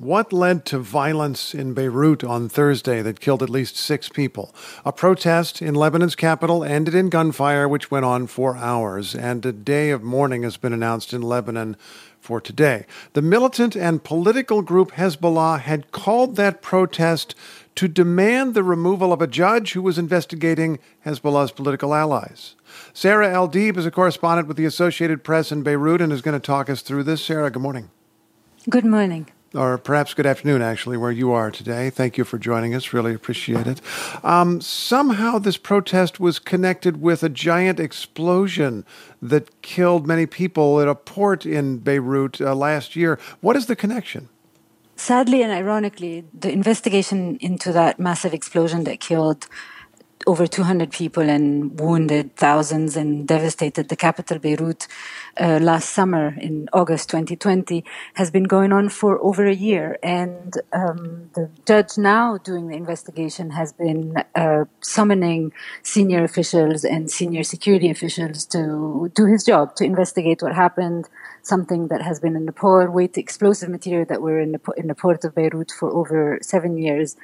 What led to violence in Beirut on Thursday that killed at least 6 people? A protest in Lebanon's capital ended in gunfire, which went on for hours, and a day of mourning has been announced in Lebanon for today. The militant and political group Hezbollah had called that protest to demand the removal of a judge who was investigating Hezbollah's political allies. Sarah El-Deeb is a correspondent with the Associated Press in Beirut and is going to talk us through this. Sarah, good morning. Good morning. Or perhaps good afternoon, actually, where you are today. Thank you for joining us. Really appreciate it. Somehow this protest was connected with a giant explosion that killed many people at a port in Beirut last year. What is the connection? Sadly and ironically, the investigation into that massive explosion that killed over 200 people and wounded thousands and devastated the capital, Beirut, last summer in August 2020, has been going on for over a year. And the judge now doing the investigation has been summoning senior officials and senior security officials to do his job, to investigate what happened, something that has been in the port, with explosive material that were in the port of Beirut for over 7 years.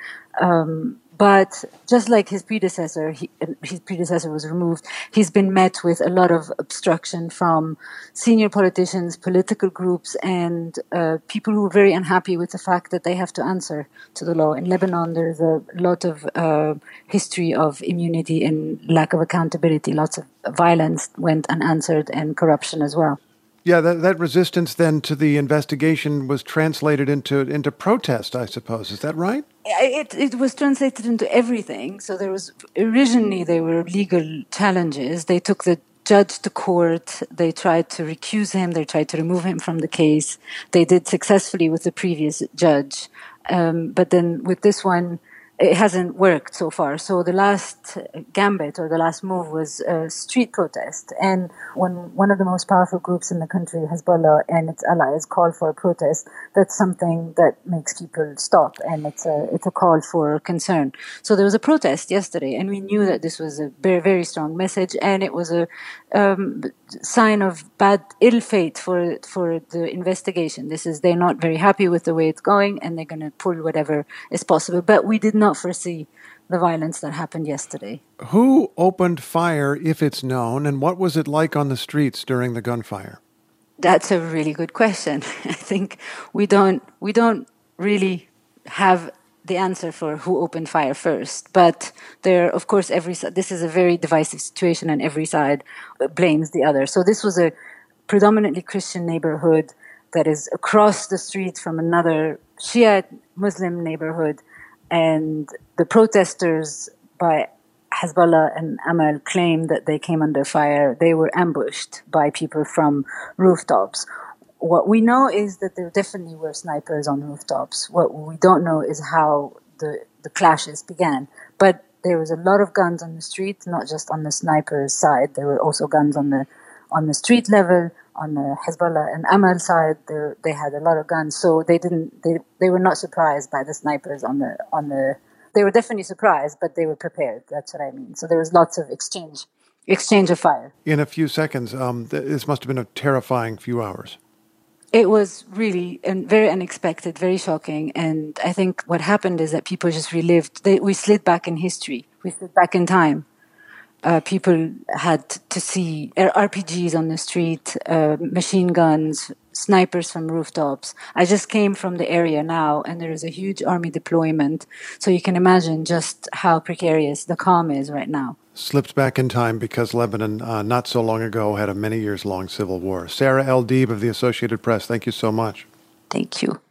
But just like his predecessor was removed, he's been met with a lot of obstruction from senior politicians, political groups, and people who are very unhappy with the fact that they have to answer to the law. In Lebanon, there's a lot of history of immunity and lack of accountability. Lots of violence went unanswered and corruption as well. Yeah, that resistance then to the investigation was translated into protest, I suppose. Is that right? It was translated into everything. So originally there were legal challenges. They took the judge to court. They tried to recuse him. They tried to remove him from the case. They did successfully with the previous judge. But then with this one, it hasn't worked so far. So the last gambit or the last move was a street protest. And when one of the most powerful groups in the country, Hezbollah and its allies, call for a protest, that's something that makes people stop. And it's a call for concern. So there was a protest yesterday, and we knew that this was a very, very strong message. And it was a sign of ill fate for the investigation. They're not very happy with the way it's going, and they're going to pull whatever is possible. But we did not foresee the violence that happened yesterday. Who opened fire, if it's known, and what was it like on the streets during the gunfire? That's a really good question. I think we don't really have the answer for who opened fire first. But of course, this is a very divisive situation, and every side blames the other. So this was a predominantly Christian neighborhood that is across the street from another Shiite Muslim neighborhood. And the protesters by Hezbollah and Amal claim that they came under fire. They were ambushed by people from rooftops. What we know is that there definitely were snipers on rooftops. What we don't know is how the clashes began. But there was a lot of guns on the street, not just on the snipers' side. There were also guns on the street level. On the Hezbollah and Amal side, they had a lot of guns. So they were not surprised by the snipers they were definitely surprised, but they were prepared. That's what I mean. So there was lots of exchange of fire. In a few seconds, this must have been a terrifying few hours. It was really very unexpected, very shocking. And I think what happened is that people just relived. We slid back in history. We slid back in time. People had to see RPGs on the street, machine guns, snipers from rooftops. I just came from the area now, and there is a huge army deployment. So you can imagine just how precarious the calm is right now. Slipped back in time because Lebanon, not so long ago, had a many years-long civil war. Sarah El-Deeb of the Associated Press, thank you so much. Thank you.